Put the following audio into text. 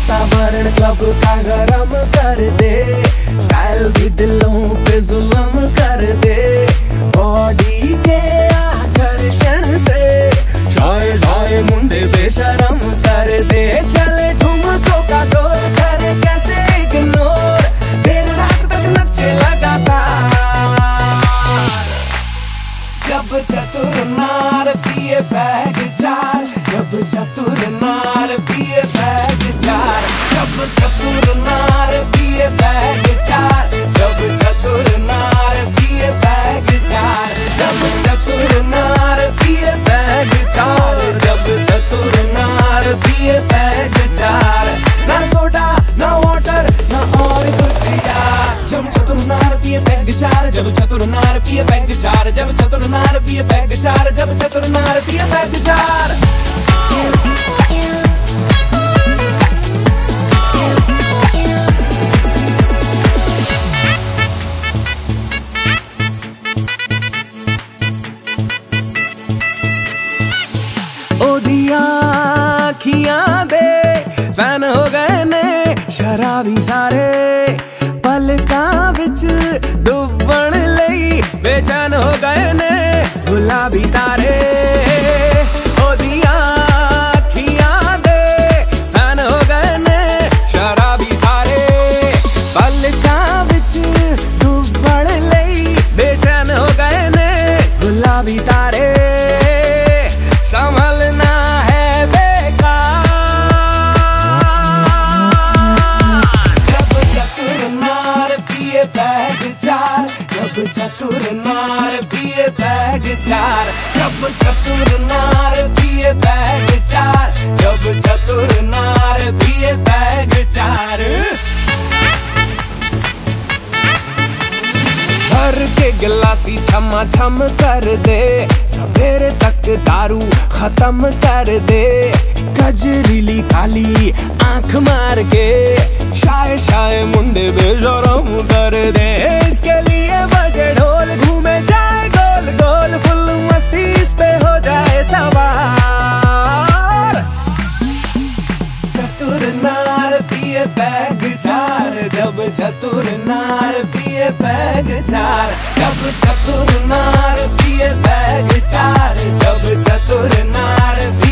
वातावरण क्लब का गरम कर दे, स्टाइल भी दिलों पे जुल्म कर दे। बॉडी के आकर्षण से शाये शाये मुंडे बेशरम कर दे। चले ठुमकों का जोर करे कैसे इग्नोर, देर रात तक नचे लगातार। जब चतुर नार पिए बैग चार, जब चतुर नार पिए बैग चार, जब चतुर नार पिए बैग चार, जब चतुर नार पिए बैग चार, जब चतुर नार पिए बैग चार, जब चतुर नार पिए बैग चार। ना सोडा ना वाटर ना और कुछ यार, जब चतुर नार पिए बैग चार, जब चतुर नार पिए बैग चार, जब चतुर नार पिए बैग चार, जब चतुर नार पिए बैग चार। अखियां दे फैन हो गए ने शराबी सारे, पलकां विच डुबण लई बेचैन हो गए ने गुलाबी तारे। ओदियां अखियां दे फैन हो गए ने शराबी सारे, पलकां विच डुबण लई बेचैन हो गए ने गुलाबी तारे। संभलना है बेकार, जब चतुर नार पिए बैग चार, जब चतुर नार पिए बैग चार, जब चतुर नार पिए बैग चार, जब चतुर नार पिए बैग चार। भर के गिलासी छमा छम कर दे, सवेरे तक दारू खत्म कर दे। गजरीली काली आंख मार के शाये शाये मुंडे बेशरम कर दे। इसके लिए बजे ढोल घूमे जाए गोल गोल, फुल मस्ती इस पे हो जाए सवार। चतुर नार पिए बैग चार, जब चतुर नार पिए बैग चार, जब चतुर नार पिए बैग चार, जब चतुर नार